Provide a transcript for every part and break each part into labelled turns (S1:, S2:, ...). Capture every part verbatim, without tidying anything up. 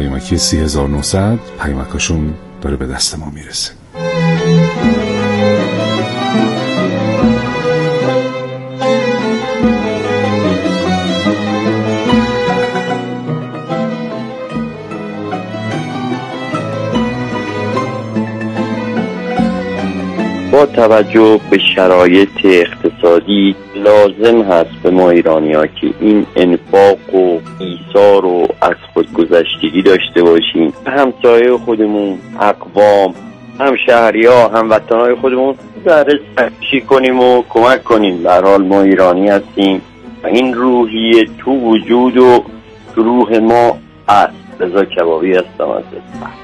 S1: پیامکی سی هزار و نهصد پیامکاشون داره به دست ما میرسه.
S2: با توجه به شرایط اقتصادی لازم هست به ما ایرانی‌ها که این انفاق و ایثار و از خودگذشتگی داشته باشیم. همسایه خودمون، اقوام، هم شهری‌ها، هم وطن‌های خودمون ذره سرکشی کنیم و کمک کنیم. به هر حال ما ایرانی هستیم و این روحیه تو وجود و تو روح ما است. رضا کبابی هستم از اسفند.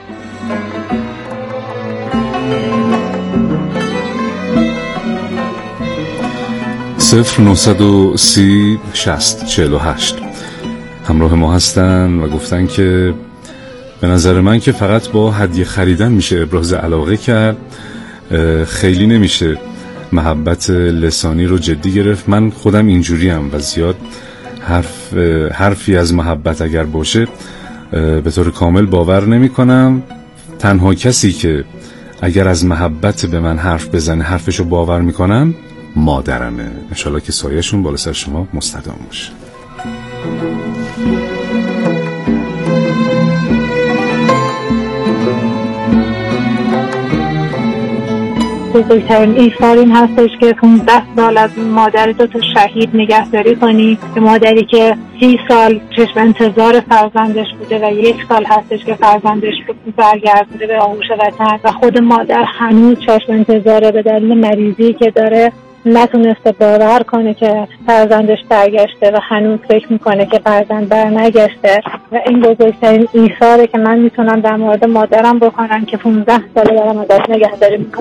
S1: صفر نهصد و سی شصت چهل و هشت همراه ما هستن و گفتن که به نظر من که فقط با هدیه خریدن میشه ابراز علاقه کرد، خیلی نمیشه محبت لسانی رو جدی گرفت. من خودم اینجوریم و زیاد حرف حرفی از محبت اگر باشه به طور کامل باور نمی کنم. تنها کسی که اگر از محبت به من حرف بزنه حرفشو باور میکنم مادرمه. انشالله که سایه‌شون بالا سر شما مستدام باشه.
S3: بزرگترین ایثار این هستش که پانزده سال از مادر دو تا شهید نگهداری کنی، که مادری که سی سال چشم انتظار فرزندش بوده و یک سال هستش که فرزندش رو برگردونده به آغوش وطن و خود مادر هنوز چشم انتظاره به دلیل مریضی که داره، نتونسته باور کنه که فرزندش برگشته و هنوز فکر میکنه که فرزند برنگشته. و این بزرگترین ایثاره که من میتونم در مورد مادرم بکنم که پانزده ساله دارم ازش نگهداری میکنم.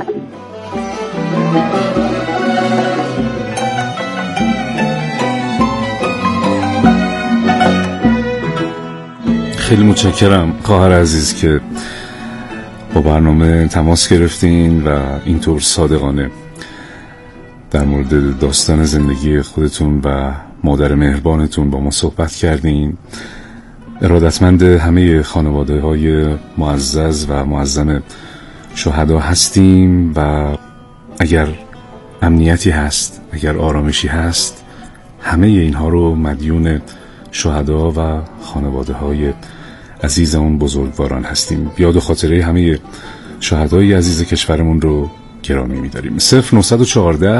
S1: خیلی متشکرم خواهر عزیز که با برنامه تماس گرفتین و اینطور صادقانه در مورد داستان زندگی خودتون و مادر مهربانتون با ما صحبت کردین. ارادتمند همه خانواده های معزز و معظم شهدا هستیم و اگر امنیتی هست، اگر آرامشی هست، همه اینها رو مدیون شهدا و خانواده های عزیز اون بزرگواران هستیم. یاد و خاطره همه شهدای عزیز کشورمون رو گرامی می‌داریم. صفر نهصد و چهارده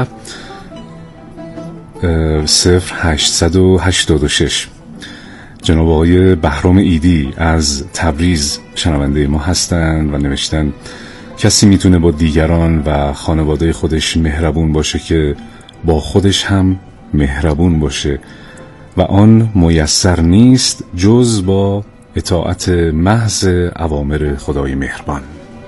S1: صفر هشتصد و هشتاد و شش جناب آقای بهرام ایدی از تبریز شنونده ما هستند و نوشتن کسی میتونه با دیگران و خانواده خودش مهربون باشه که با خودش هم مهربون باشه و آن میسر نیست جز با اطاعت محض اوامر خدای مهربان.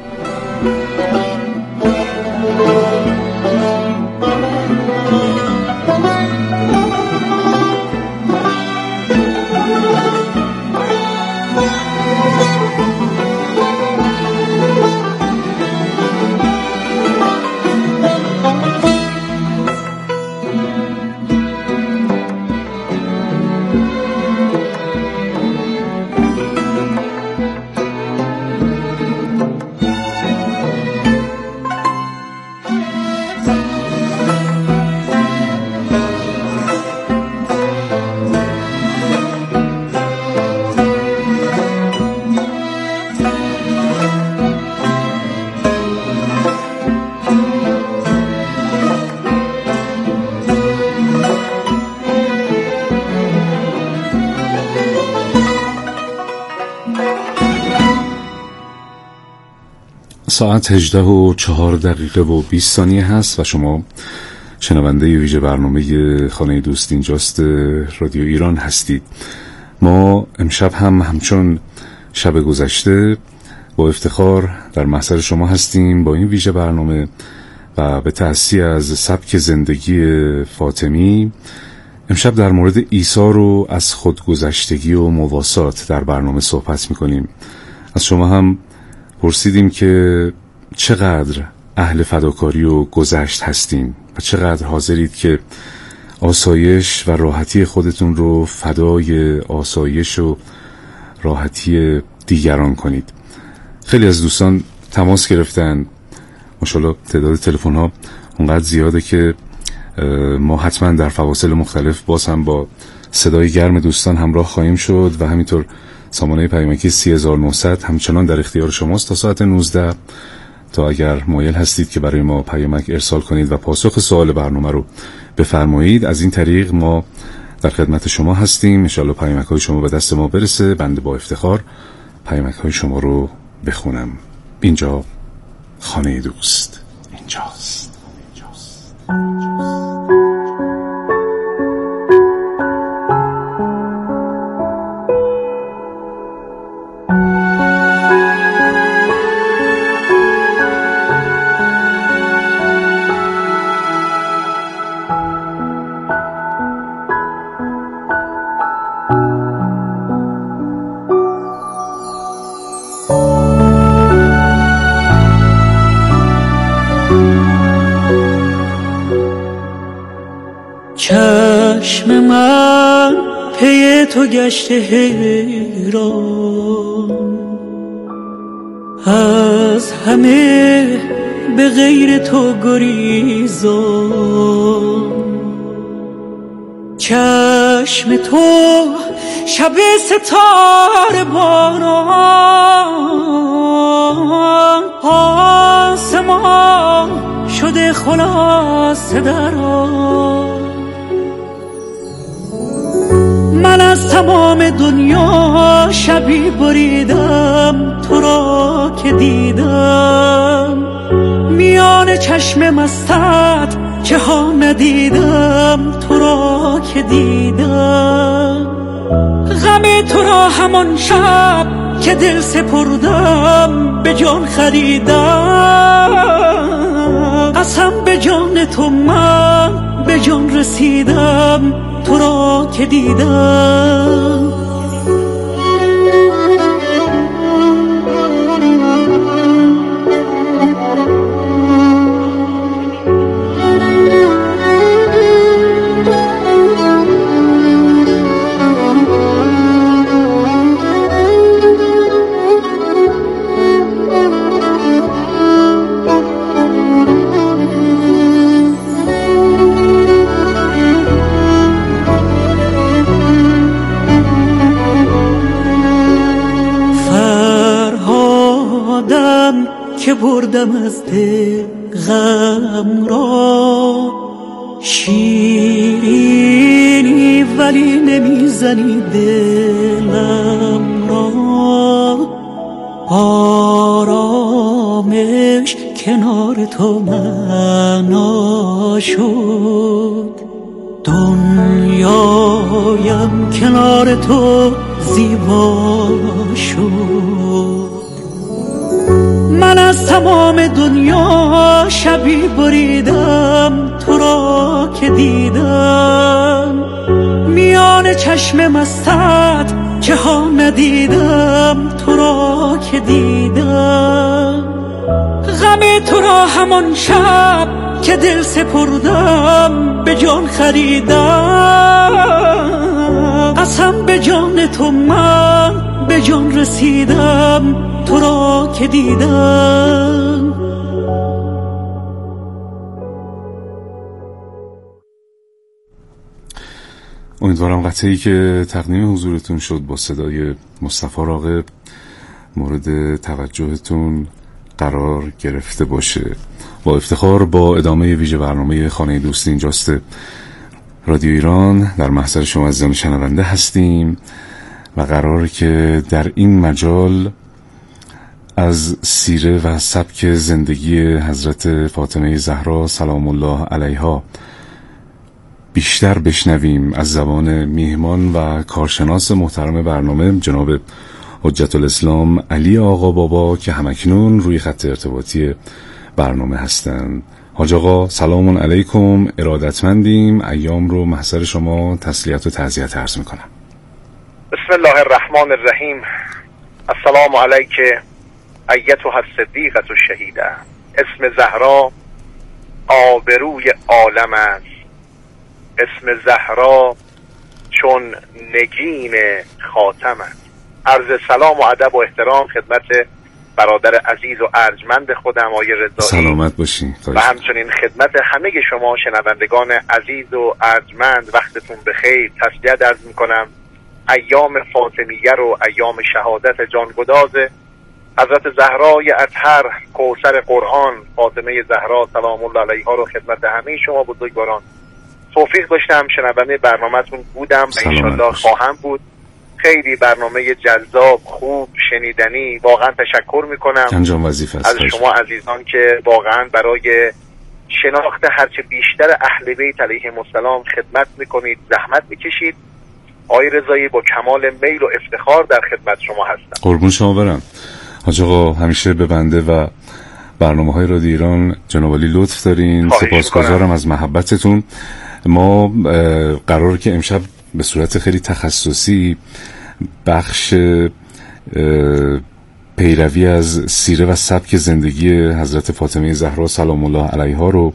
S1: ساعت هجده و چهار دقیقه و بیست ثانیه هست و شما شنونده ویژه برنامه خانه دوست اینجاست رادیو ایران هستید. ما امشب هم همچون شب گذشته با افتخار در محضر شما هستیم با این ویژه برنامه و به تأسی از سبک زندگی فاطمی. امشب در مورد ایثار و از خودگذشتگی و مواسات در برنامه صحبت میکنیم. از شما هم پرسیدیم که چقدر اهل فداکاری و گذشت هستین و چقدر حاضرید که آسایش و راحتی خودتون رو فدای آسایش و راحتی دیگران کنید. خیلی از دوستان تماس گرفتن، ماشاءالله تعداد تلفن ها اونقدر زیاده که ما حتما در فواصل مختلف باز هم با صدای گرم دوستان همراه خواهیم شد و همینطور سامانه پیامکی سی هزار و نهصد همچنان در اختیار شماست تا ساعت نوزده، تا اگر مایل هستید که برای ما پیامک ارسال کنید و پاسخ سوال برنامه رو بفرمایید، از این طریق ما در خدمت شما هستیم. انشالله پیامک های شما به دست ما برسه، بنده با افتخار پیامک های شما رو بخونم. اینجا خانه دوست اینجاست.
S4: چشم من پی تو گشته حیران، از همه به غیر تو گریزان. چشم تو شب ستاره باران، آسمان شده خلاصه در آن. من از تمام دنیا شبی بریدم، تو را که دیدم میان چشم مستت که ها ندیدم، تو را که دیدم. غم تو را همان شب که دل سپردم به جان خریدم. قسم به جان تو من به جان رسیدم، تو را که دیدم. که بردم از دل غم را، شیرینی ولی نمیزنی دلم را. آرامش کنار تو معنا شد، دنیایم کنار تو زیبا شد. من از تمام دنیا شبی بریدم، تو را که دیدم میان چشم مستت که ها ندیدم، تو را که دیدم. غم تو را همان شب که دل سپردم به جان خریدم. قسم به جان تو من به جان رسیدم، تو را که دیدم.
S1: امیدوارم قطعی که تقدیم حضورتون شد با صدای مصطفی راغب مورد توجهتون قرار گرفته باشه. با افتخار با ادامه ویژه برنامه خانه دوست اینجاست رادیو ایران در محضر شما عزیزان شنونده هستیم و قرار که در این مجال از سیره و سبک زندگی حضرت فاطمه زهرا سلام الله علیها بیشتر بشنویم از زبان میهمان و کارشناس محترم برنامه جناب حجت الاسلام علی آقا بابا که همکنون روی خط ارتباطی برنامه هستند. حاج آقا سلام علیکم، ارادتمندیم، ایام رو محضر شما تسلیت و تعزیت عرض میکنم.
S5: بسم الله الرحمن الرحیم. السلام علیک ایتها الصدیقة الشهیده. اسم زهرا آبروی عالم است، اسم زهرا چون نگین خاتم است. عرض سلام و ادب و احترام خدمت برادر عزیز و ارجمند خودم آقای رضایی،
S1: سلامت باشین،
S5: و همچنین خدمت همه شما شنوندگان عزیز و ارجمند. وقتتون بخیر. تسلیت عرض میکنم. ایام فاطمیه رو ایام شهادت جانگداز حضرت زهرای اطهر کوثر قرآن فاطمه زهرا سلام الله علیها رو خدمت همه شما بزرگواران توفیق داشتم شنونده برنامه‌تون بودم و انشالله خواهم بود. خیلی برنامه جذاب، خوب، شنیدنی. واقعا تشکر میکنم
S1: انجام وظیفه است
S5: از شما عزیزان که واقعا برای شناخت هرچه بیشتر اهل بیت علیهم السلام خدمت میکنید، زحمت میکشید. آقای رضایی با کمال میل و افتخار در خدمت شما هستم.
S1: قربون شما برم حاج آقا، همیشه به بنده و برنامه های رادیو ایران جناب عالی لطف دارین. سپاسگزارم از محبتتون. ما قراره که امشب به صورت خیلی تخصصی بخش پیروی از سیره و سبک زندگی حضرت فاطمه زهرا سلام الله علیها رو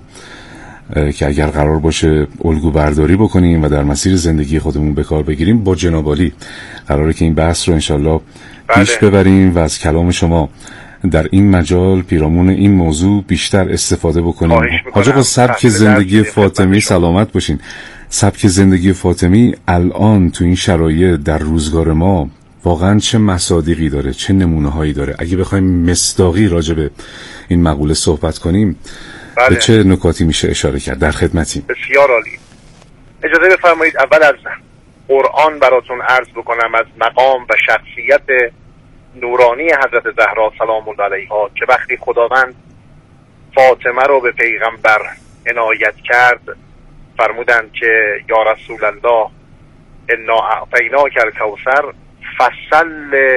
S1: که اگر قرار باشه الگو برداری بکنیم و در مسیر زندگی خودمون به کار بگیریم با جناب عالی قراره که این بحث رو انشالله پیش ببریم و از کلام شما در این مجال پیرامون این موضوع بیشتر استفاده بکنیم. حاج آقا، سبک زندگی فاطمی، سلامت باشین، سبک زندگی فاطمی الان تو این شرایط در روزگار ما واقعا چه مصادیقی داره، چه نمونه هایی داره؟ اگه بخوایم مصداقی راجع به این مقوله صحبت کنیم بله. به چه نکاتی میشه اشاره کرد؟ در خدمتیم.
S5: بسیار عالی. اجازه بفرمایید اول از قرآن براتون عرض بکنم از مقام و شخصیت نورانی حضرت زهرا سلام الله علیها که وقتی خداوند فاطمه رو به پیغمبر عنایت کرد فرمودند که یا رسول الله انا اعطیناک الکوثر فصل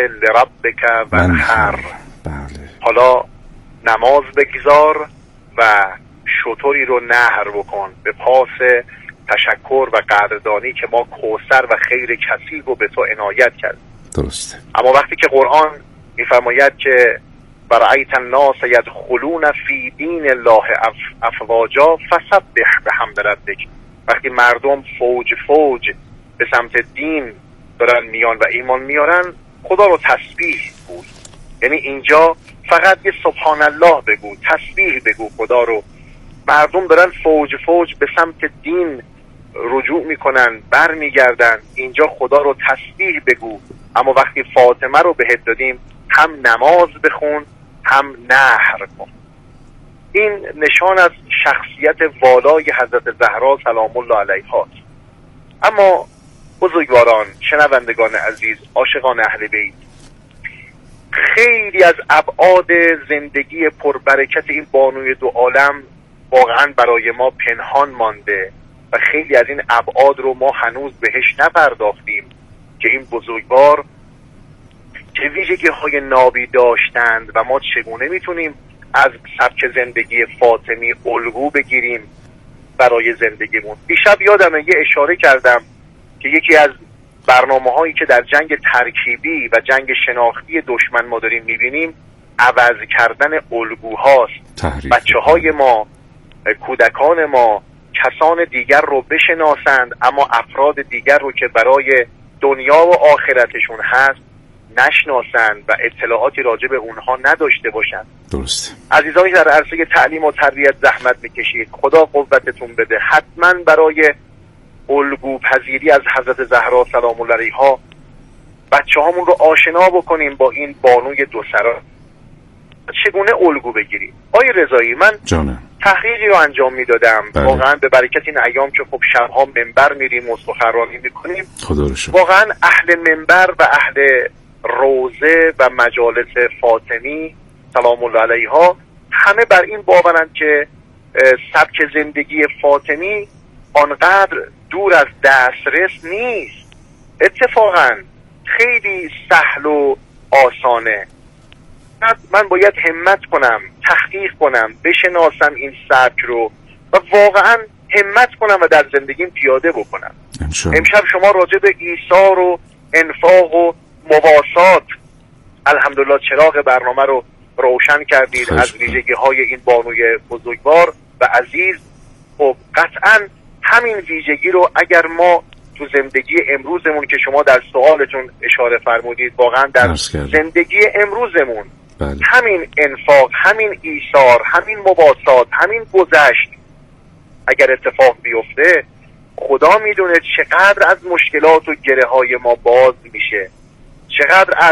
S5: لربک وانحر.
S1: بله.
S5: حالا نماز بگذار و شطوری رو نهر بکن به پاس تشکر و قدردانی که ما کوثر و خیر کثیر رو به تو عنایت کرد.
S1: درسته.
S5: اما وقتی که قرآن میفرماید که برأیت الناس یدخلون فی دین الله افواجا فسبح بحمد ربک، وقتی مردم فوج فوج به سمت دین دارن میان و ایمان میارن خدا رو تسبیح گوی. یعنی اینجا فقط یه سبحان الله بگو، تسبیح بگو خدا رو. مردم دارن فوج فوج به سمت دین رجوع میکنن، بر میگردن، اینجا خدا رو تسبیح بگو. اما وقتی فاطمه رو بهت دادیم هم نماز بخون هم نهر کن. این نشان از شخصیت والای حضرت زهرا سلام الله علیها. اما بزرگواران، شنوندگان عزیز، عاشقان اهل بیت، خیلی از ابعاد زندگی پربرکت این بانوی دو عالم واقعا برای ما پنهان مانده و خیلی از این ابعاد رو ما هنوز بهش نپرداختیم که این بزرگوار چه ویژگی های نابی داشتند و ما چگونه میتونیم از سبک زندگی فاطمی الگو بگیریم برای زندگیمون. دیشب یادمه یه اشاره کردم که یکی از برنامه هایی که در جنگ ترکیبی و جنگ شناختی دشمن ما داریم میبینیم عوض کردن الگوهاست. بچه های ما، کودکان ما کسان دیگر رو بشناسند اما افراد دیگر رو که برای دنیا و آخرتشون هست نشناسند و اطلاعاتی راجع به اونها نداشته باشند.
S1: درست.
S5: عزیزانی در عرصه تعلیم و تربیت زحمت میکشید، خدا قوتتون بده. حتما برای الگو پذیری از حضرت زهرا سلام الله علیها بچه هامون رو آشنا بکنیم با این بانوی دو سرا. چگونه الگو بگیریم؟ آقای رضایی، من
S1: جانم
S5: تحقیقی رو انجام میدادم. واقعا به برکت این ایام که خب شبها منبر میریم و سخنرانی میکنیم،
S1: خدا رو شکر،
S5: واقعا اهل منبر و اهل روزه و مجالس فاطمی سلام الله علیها همه بر این باورند که سبک زندگی فاطمی آنقدر دور از دسترس نیست. اتفاقا خیلی سهل و آسانه. من باید همت کنم، تحقیق کنم، بشناسم این سبک رو و واقعا همت کنم و در زندگیم پیاده بکنم. امشب شما راجع به ایثار و انفاق و مواسات الحمدلله چراغ برنامه رو روشن کردید از ویژگی های این بانوی بزرگوار و عزیز. خب قطعا همین ویژگی رو اگر ما تو زندگی امروزمون که شما در سوالتون اشاره فرمودید، واقعا در زندگی امروزمون
S1: بله.
S5: همین انفاق، همین ایثار، همین مباسات، همین گذشت اگر اتفاق بیفته، خدا میدونه چقدر از مشکلات و گره های ما باز میشه، چقدر از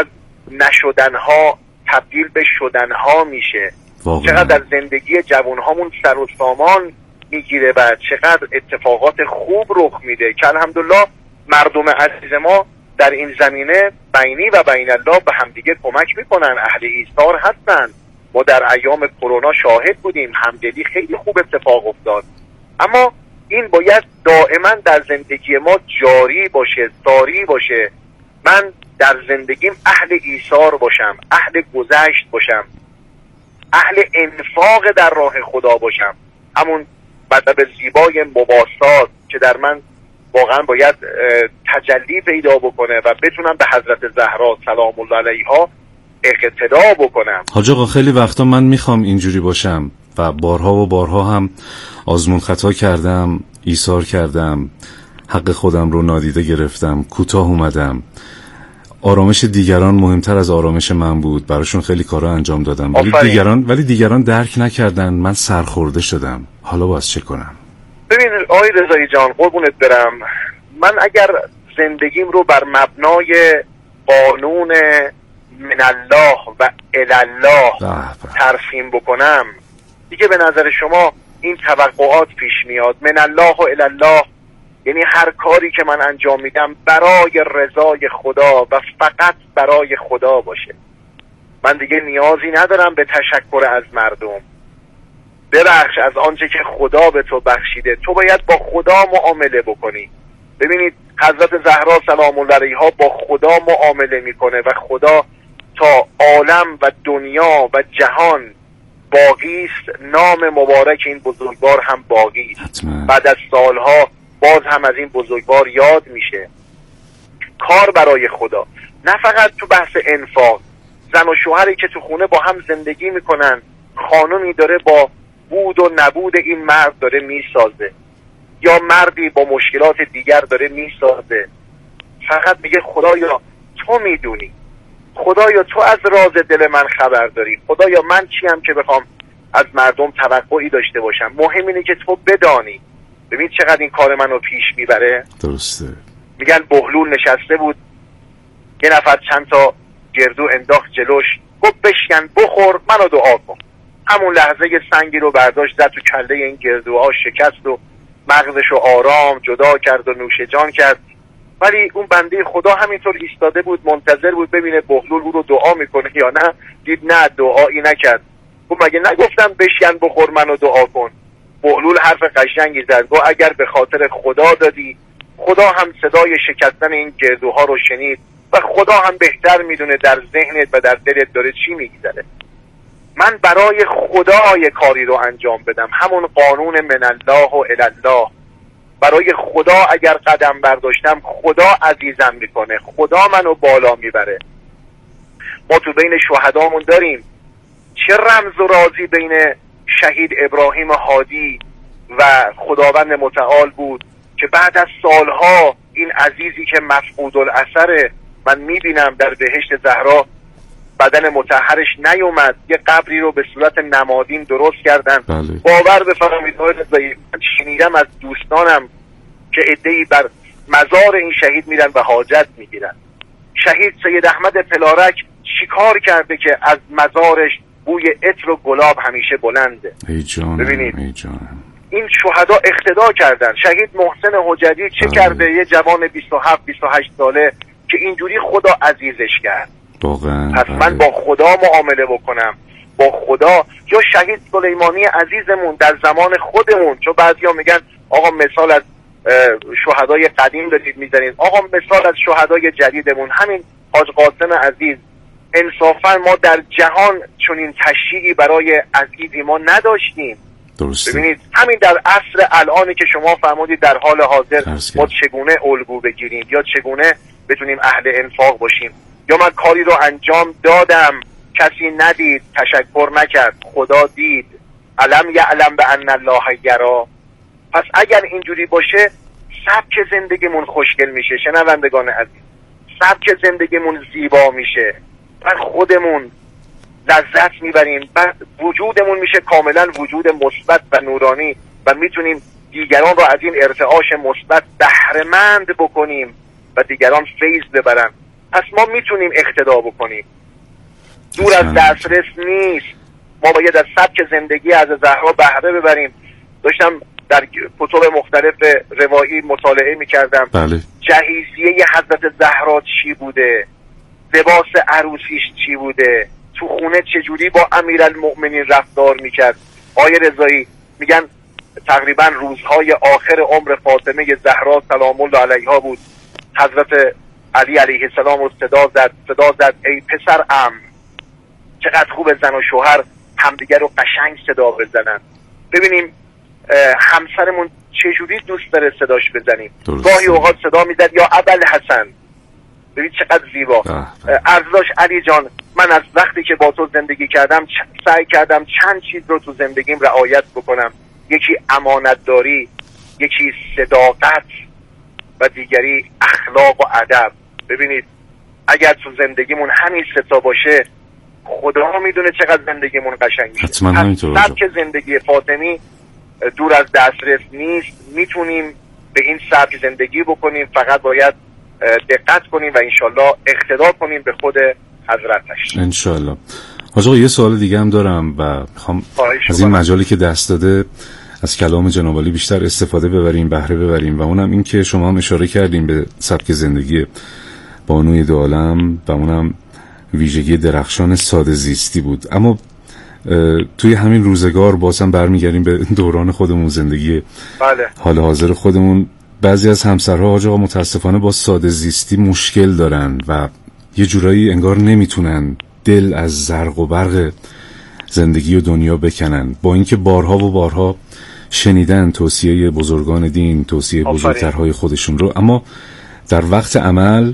S5: نشدنها تبدیل به شدنها میشه، واقعا. چقدر از زندگی جوانهامون سر و سامان میگیره و چقدر اتفاقات خوب رخ میده که الحمدلله مردم عزیز ما در این زمینه بینی و بین الله به همدیگه کمک میکنن، اهل ایثار هستن. ما در ایام کرونا شاهد بودیم، همدلی خیلی خوب اتفاق افتاد. اما این باید دائما در زندگی ما جاری باشه، ساری باشه. من در زندگیم اهل ایثار باشم، اهل گذشت باشم، اهل انفاق در راه خدا باشم، همون مطلب زیبای مباسات که در من واقعا باید تجلی پیدا بکنه و بتونم به حضرت زهرا سلام الله علیها اقتدا بکنم.
S1: حاج آقا خیلی وقتا من میخوام اینجوری باشم و بارها و بارها هم آزمون خطا کردم، ایثار کردم، حق خودم رو نادیده گرفتم، کوتاه اومدم، آرامش دیگران مهمتر از آرامش من بود، براشون خیلی کارا انجام دادم ولی دیگران ولی دیگران درک نکردن، من سرخورده شدم. حالا باز چه کنم؟
S5: ببین آقای رضایی جان، قربونت برم، من اگر زندگیم رو بر مبنای قانون من الله و الی الله ترسیم بکنم، دیگه به نظر شما این توقعات پیش میاد. من الله و الی الله یعنی هر کاری که من انجام میدم برای رضای خدا و فقط برای خدا باشه. من دیگه نیازی ندارم به تشکر از مردم. ببخش از آنچه که خدا به تو بخشیده، تو باید با خدا معامله بکنی. ببینید حضرت زهرا سلام الله علیها با خدا معامله میکنه و خدا تا عالم و دنیا و جهان باقی است، نام مبارک این بزرگوار هم باقی است. بعد از سالها باز هم از این بزرگوار یاد میشه. کار برای خدا، نه فقط تو بحث انفاق. زن و شوهری که تو خونه با هم زندگی میکنن، خانمی داره با بود و نبود این مرد داره میسازه، یا مردی با مشکلات دیگر داره میسازه، فقط میگه خدایا تو میدونی، خدایا تو از راز دل من خبر داری، خدایا من چیم که بخوام از مردم توقعی داشته باشم، مهم اینه که تو بدانی. ببین چقدر این کار منو پیش میبره.
S1: درسته. میگن
S5: بهلول نشسته بود، یه نفر چند تا گردو انداخت جلوش، گفت بشکن بخور منو دعا کن. همون لحظه یه سنگی رو برداشت زد تو کله این گردوها، شکست و مغزش رو آرام جدا کرد و نوش جان کرد. ولی اون بنده خدا همینطور ایستاده بود، منتظر بود ببینه بهلول او رو دعا میکنه یا نه. دید نه، دعایی نکرد. گفت مگه نگفتم بشکن بخور منو دعا کن؟ بهلول حرف قشنگی زد، گفت اگر به خاطر خدا دادی، خدا هم صدای شکستن این گردوها رو شنید و خدا هم بهتر میدونه در ذهنت و در دلت داره چی میگذره. من برای خدا یه کاری رو انجام بدم، همون قانون من الله و الی الله. برای خدا اگر قدم برداشتم، خدا عزیزم میکنه، خدا منو بالا میبره. ما تو بین شهدامون داریم چه رمز و رازی بین شهید ابراهیم هادی و خداوند متعال بود که بعد از سالها این عزیزی که مفقود الاثره، من میبینم در بهشت زهرا بدن مطهرش نیومد، یه قبری رو به صورت نمادین درست کردن.
S1: بله.
S5: باور بفرمایید من شنیدم از دوستانم که عده‌ای بر مزار این شهید میرن و حاجت میگیرن. شهید سید احمد پلارک چیکار کرده که از مزارش بوی عطر و گلاب همیشه بلنده؟
S1: ای جانم،
S5: ببینید
S1: ای جانم.
S5: این شهدا اقتدا کردن. شهید محسن حجتی چه بله. کرده؟ یه جوان بیست و هفت بیست و هشت ساله که اینجوری خدا عزیزش کرد.
S1: واقعا
S5: پس
S1: بله.
S5: من با خدا معامله بکنم، با خدا. یا شهید سلیمانی عزیزمون در زمان خودمون، چون بعضیا میگن آقا مثال از شهدای قدیم دارید میزنید، آقا مثال از شهدای جدیدمون، همین حاج قاسم عزیز. انصافا ما در جهان چنین تشییعی برای عزیزی ما نداشتیم.
S1: درسته.
S5: ببینید همین در عصر الانی که شما فرمودید در حال حاضر ما چگونه الگو بگیریم یا چگونه بتونیم اهل انفاق باشیم. یا من کاری رو انجام دادم، کسی ندید، تشکر نکرد، خدا دید. علم یعلم بان الله یرا. پس اگر اینجوری باشه سبک زندگیمون خوشگل میشه شنوندگان عزیز، سبک زندگیمون زیبا میشه، بعد خودمون لذت میبریم، بعد وجودمون میشه کاملا وجود مثبت و نورانی و میتونیم دیگران رو از این ارتعاش مثبت بهره‌مند بکنیم و دیگران فیض ببرن. پس ما میتونیم اقتدا بکنیم، دور از دسترس نیست. ما باید از سبک زندگی از زهرا بهره ببریم. داشتم در کتب مختلف روایی مطالعه میکردم.
S1: بله.
S5: جهیزیه حضرت زهرا چی بوده، لباس عروسیش چی بوده، تو خونه چجوری با امیرالمؤمنین رفتار میکرد. آیه رضایی میگن تقریبا روزهای آخر عمر فاطمه زهرا سلام الله علیها بود. حضرت علی علیه السلام رو صدا زد صدا زد ای پسر ام، چقدر خوب زن و شوهر همدیگر رو قشنگ صدا بزنن. ببینیم همسرمون چجوری دوست داره صداش بزنیم. گاهی اوقات صدا میزد یا ابوالحسن، ببین چقدر زیبا. عرض داشت علی جان من از وقتی که با تو زندگی کردم سعی کردم چند چیز رو تو زندگیم رعایت بکنم، یکی امانتداری، یکی صداقت و دیگری اخلاق و ادب. ببینید اگر تو زندگیمون همین سه تا باشه خدا میدونه چقدر زندگیمون قشنگ میشه.
S1: حتما همینطور.
S5: سبک زندگی فاطمی دور از دسترس نیست، میتونیم به این سبک زندگی بکنیم، فقط باید دقت کنیم و انشالله اقتدا کنیم به خود حضرتش
S1: انشالله. حاج آقا یه سوال دیگه هم دارم و میخوام از این مجالی که دست داده از کلام جناب عالی بیشتر استفاده ببریم، بهره ببریم، و اونم این که شما هم اشاره کردیم به سبک زندگی بانوی دو عالم و اونم ویژگی درخشان ساده زیستی بود. اما توی همین روزگار بازم برمیگردیم به دوران خودمون، زندگی
S5: بله.
S1: حال حاضر خودمون. بعضی از همسرها حاج آقا متاسفانه با ساده زیستی مشکل دارن و یه جورایی انگار نمیتونن دل از زرق و برق زندگی و دنیا بکنن، با اینکه بارها و بارها شنیدن توصیه بزرگان دین، توصیه بزرگترهای خودشون رو، اما در وقت عمل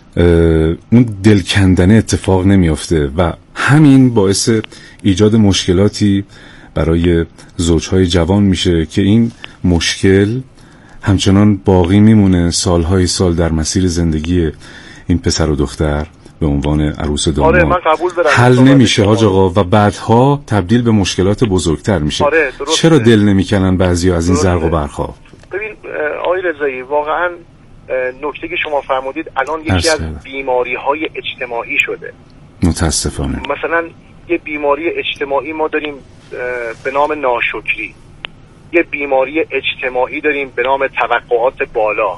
S1: اون دل کندنه اتفاق نمیافته و همین باعث ایجاد مشکلاتی برای زوجهای جوان میشه که این مشکل همچنان باقی میمونه سالهای سال در مسیر زندگی این پسر و دختر به عنوان عروس و داماد.
S5: آره من قبول دارم.
S1: حل نمیشه حاج آقا و بعدها تبدیل به مشکلات بزرگتر میشه.
S5: آره
S1: چرا دل نمیکنن بعضیا از این زرق و برق‌ها؟
S5: ببین آقای رضایی واقعا نکته که شما فرمودید الان یکی از بیماری‌های اجتماعی شده
S1: متاسفانه.
S5: مثلا یه بیماری اجتماعی ما داریم به نام ناشکری، یه بیماری اجتماعی داریم به نام توقعات بالا،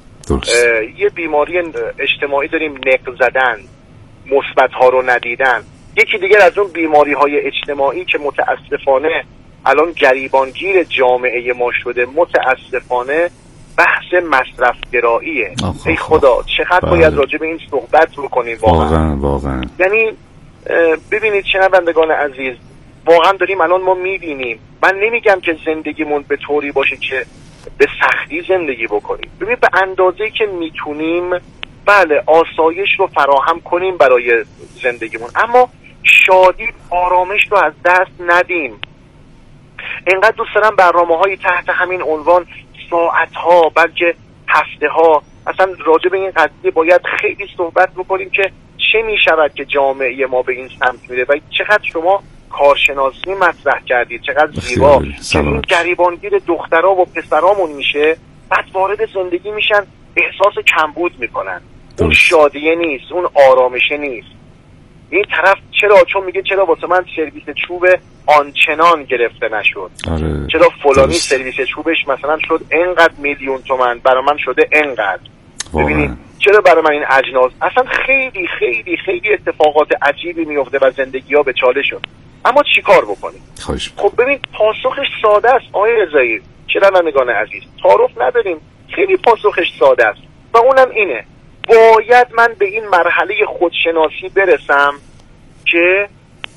S5: یه بیماری اجتماعی داریم نق زدن، مثبت ها رو ندیدن. یکی دیگر از اون بیماری های اجتماعی که متاسفانه الان گریبانگیر جامعه ما شده متاسفانه بحث مصرف گراییه. ای خدا چقدر بله. باید راجع به این صحبت بکنیم واقعا
S1: واقعا.
S5: یعنی ببینید شنوندگان عزیز، واقعا داریم الان ما میبینیم، من نمیگم که زندگیمون به طوری باشه که به سختی زندگی بکنیم، ببینید به اندازه‌ای که میتونیم بله آسایش رو فراهم کنیم برای زندگیمون، اما شادی آرامش رو از دست ندیم. اینقدر دوست دارم برنامه‌های تحت همین عنوان ساعت‌ها بلکه هفته‌ها اصلا راجع به این قضیه باید خیلی صحبت بکنیم که چه میشود که جامعه ما به این سمت میره و چقدر شما کارشناسی مطرح کردید، چقدر زیبا که این گریبانگیر دخترها و پسرامون میشه، بعد وارد زندگی میشن احساس کمبود میکنن، اون شادیه نیست، اون آرامشه نیست. این طرف چرا؟ چون میگه چرا واسه من سرویس چوب آنچنان گرفته نشد،
S1: آره.
S5: چرا فلانی سرویس چوبش مثلا شد اینقدر میلیون تومن، برای من شده اینقدر. ببینید چرا برای من این اجناس، اصلا خیلی خیلی خیلی اتفاقات عجیبی میفته و زندگی ها به چاله شد. اما چی کار بکنیم؟ خب ببین پاسخش ساده است آقای رضایی، شنوندگان عزیز، تعارف نداریم، خیلی پاسخش ساده است و اونم اینه، باید من به این مرحله خودشناسی برسم که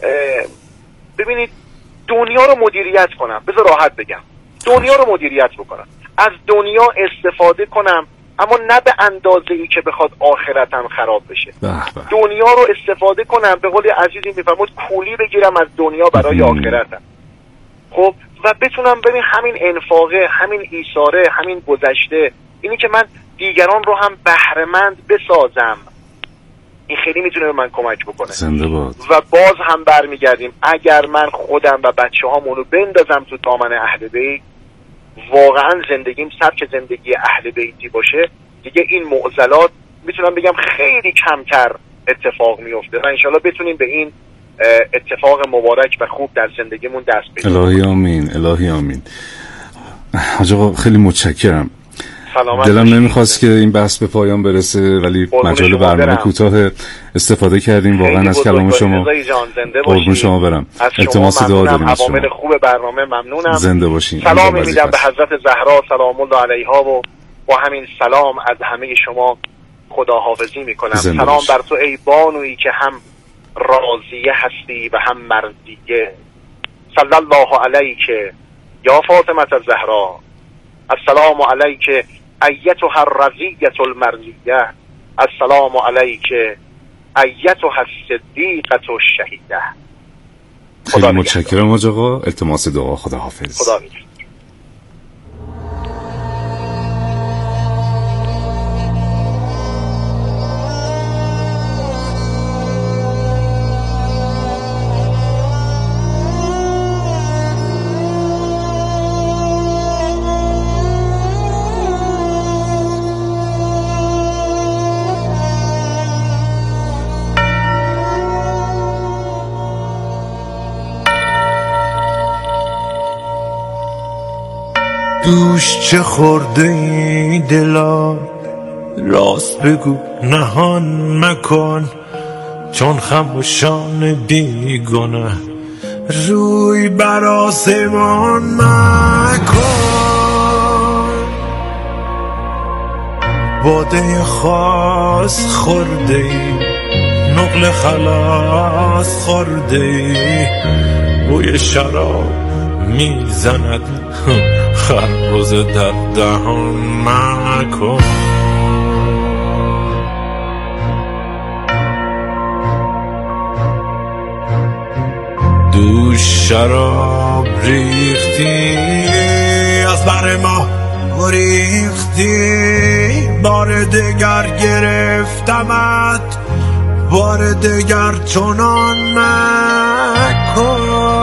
S5: ببینید دنیا رو مدیریت کنم، بذار راحت بگم دنیا رو مدیریت بکنم، از دنیا استفاده کنم اما نه به اندازه ای که بخواد آخرتم خراب بشه. دنیا رو استفاده کنم به قول عزیزی میفرمود کولی بگیرم از دنیا برای آخرتم. خب و بتونم ببین همین انفاقه، همین ایثاره، همین گذشته اینی که من دیگران رو هم بهره‌مند بسازم، این خیلی میتونه به من کمک بکنه.
S1: زنده باد.
S5: و باز هم برمیگردیم اگر من خودم و بچه هامونو بندازم تو دامن اهل بیت، واقعا زندگیم سبک زندگی اهل بیتی باشه، دیگه این معضلات میتونم بگم خیلی کمتر اتفاق میفته و انشالله بتونیم به این اتفاق مبارک و خوب در زندگیمون دست بدیم.
S1: الهی آمین، الهی آمین. حاج آقا خیلی متشکرم. دلم نمیخواست که این بحث به پایان برسه ولی مجال برنامه کوتاه استفاده کردیم واقعا از کلام شما. قربون شما برم. التماس دعا داریم از شما.
S5: خوب برنامه ممنونم.
S1: زنده باشین.
S5: سلامی میدم به حضرت زهرا سلام الله علیها و با همین سلام از همه شما خداحافظی میکنم. سلام بر تو ای بانویی که هم راضیه هستی و هم مرضیه. صلی الله علیک یا فاطمه الزهرا. السلام علیک ایتها الرضیة المرضیه. السلام علیک ایتها الصدیقة الشهیده.
S1: خیلی متشکرم حاج آقا. التماس دعا. خدا حافظ.
S5: خدا حافظ.
S6: دوش چه خورده ای دلا، راست بگو نهان مکن، چون خموشان بیگنه روی بر آسمان مکن. باده خاص خورده ای، نقل خلاص خورده ای، بوی شراب میزند خربز در دهان مکن. دوش شراب ریختی از بر ما ریختی، بار دگر گرفتمت بار دگر چنان مکن.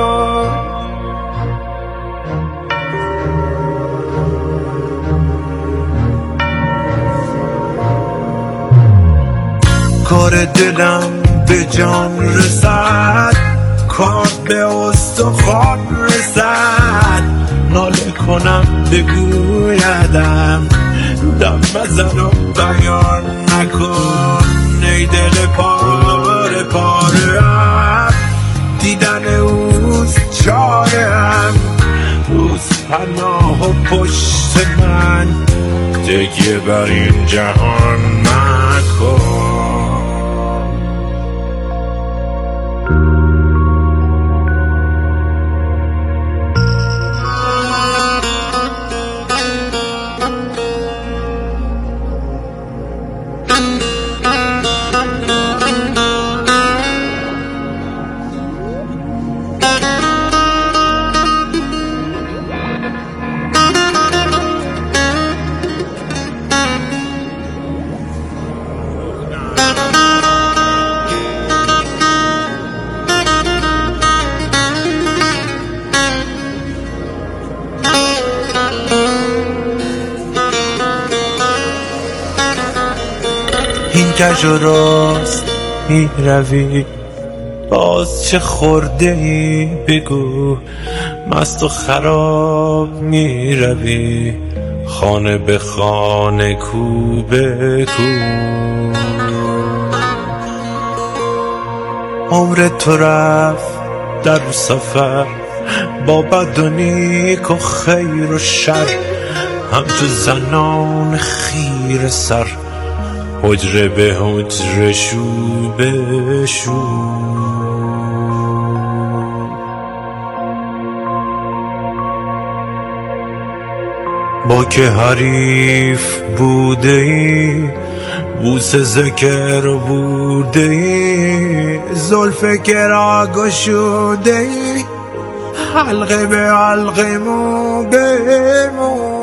S6: کار دلم به جان رسد، کار به استخوان رسد، ناله کنم بگویدم دم بزن و بیان نکن. ای دل پاره پاره هم دیدن اوست چاره هم، اوست پناه و پشت من، دیگه بر این جهان مکن. کج و راست می روی، باز چه خورده ای بگو، مست و خراب می روی، خانه به خانه کو به کو. عمر تو رفت در سفر با بد و نیک و خیر و شر، همچو زنان خیر سر، حجره به حجره شو به شو. با که حریف بوده ای، بوس ذکر بوده ای، زلف کرا گشوده ای، حلقه به حلقه مو به مو.